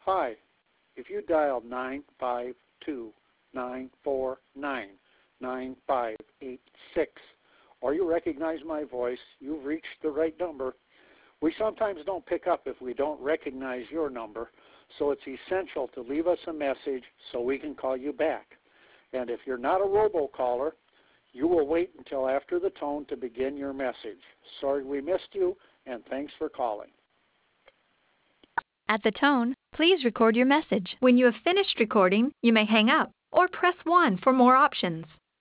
Hi, if you dialed 952-949-9586 or you recognize my voice, you've reached the right number. We sometimes don't pick up if we don't recognize your number, so it's essential to leave us a message so we can call you back. And if you're not a robocaller, you will wait until after the tone to begin your message. Sorry we missed you, and thanks for calling. At the tone, please record your message. When you have finished recording, you may hang up or press 1 for more options.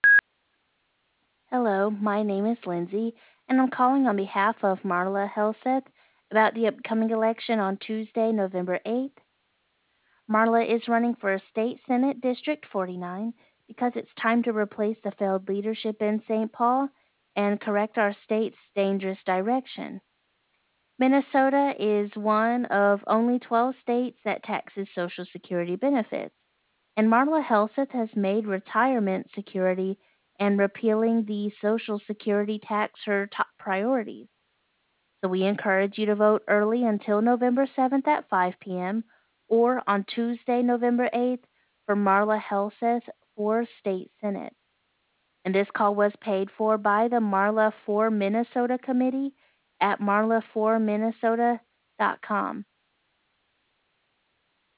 Hello, my name is Lindsay, and I'm calling on behalf of Marla Helseth about the upcoming election on Tuesday, November 8th. Marla is running for State Senate District 49 because it's time to replace the failed leadership in St. Paul and correct our state's dangerous direction. Minnesota is one of only 12 states that taxes Social Security benefits, and Marla Helseth has made retirement security and repealing the Social Security tax her top priorities. So we encourage you to vote early until November 7th at 5 p.m. or on Tuesday, November 8th for Marla Helseth for State Senate. And this call was paid for by the Marla for Minnesota Committee at marla4minnesota.com.